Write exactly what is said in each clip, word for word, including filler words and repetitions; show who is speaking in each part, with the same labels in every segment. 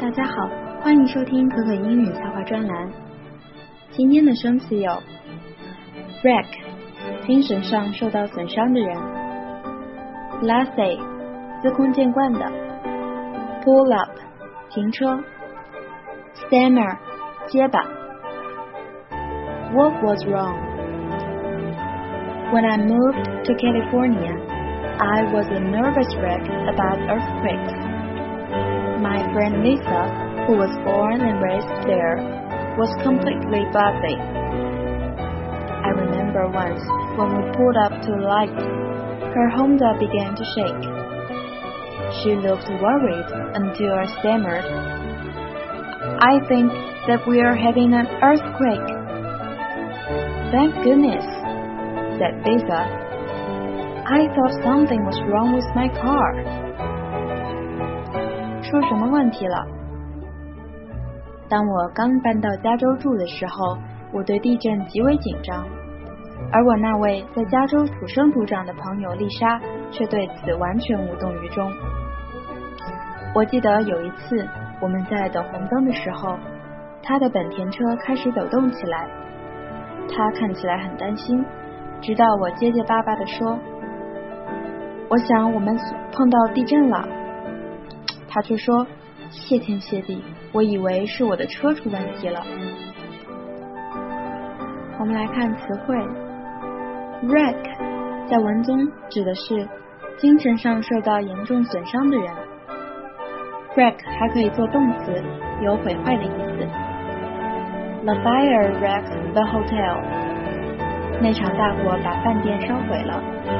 Speaker 1: 大家好，欢迎收听可可英语策划专栏。今天的生词有 wreck 精神上受到损伤的人， blasé 司空见惯的， pull up 停车， stammer 结巴。 What was wrong? When I moved to California, I was a nervous wreck about earthquakes. My friend Lisa, who was born and raised there, was completely blasé. I remember once when we pulled up to the light, her Honda began to shake. She looked worried until I stammered, I think that we are having an earthquake. Thank goodness, said Lisa. I thought something was wrong with my car. 出什么问题了？当我刚搬到加州住的时候，我对地震极为紧张，而我那位在加州土生土长的朋友丽莎却对此完全无动于衷。我记得有一次我们在等红灯的时候，她的本田车开始抖动起来，她看起来很担心，直到我结结巴巴地说，我想我们碰到地震了。他却说，谢天谢地，我以为是我的车出问题了。我们来看词汇 wreck 在文中指的是精神上受到严重损伤的人， wreck 还可以做动词，有毁坏的意思。 The fire wrecked the hotel. 那场大火把饭店烧毁了。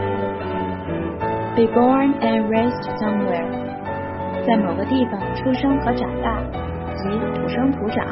Speaker 1: Be born and raised somewhere. 在某个地方出生和长大，即土生土长。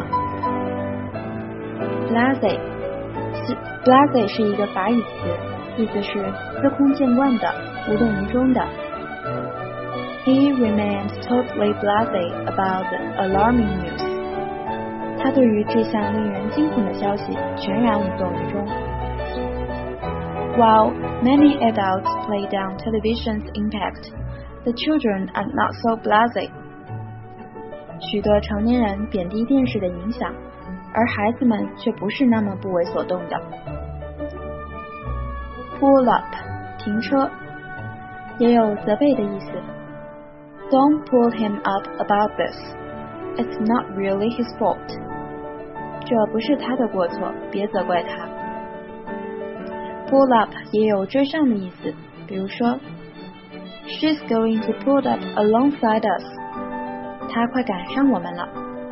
Speaker 1: blasé blasé 是一个法语词，意思是司空见惯的，无动于衷的。 He remained totally blasé about the alarming news. 他对于这项令人惊恐的消息全然无动于衷。 While many adults play down television's impact, the children are not so blasé. 许多成年人贬低电视的影响，而孩子们却不是那么不为所动的。 Pull up 停车，也有责备的意思。 Don't pull him up about this. It's not really his fault. 这不是他的过错，别责怪他。 Pull up 也有追上的意思，比如说She's going to pull up alongside us. 她快赶上我们了。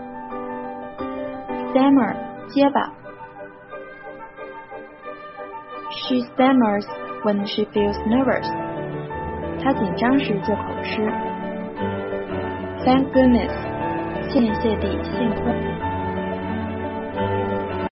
Speaker 1: Stammer 结巴。 She stammers when she feels nervous. 她紧张时就口吃。 Thank goodness 谢天谢地，幸亏。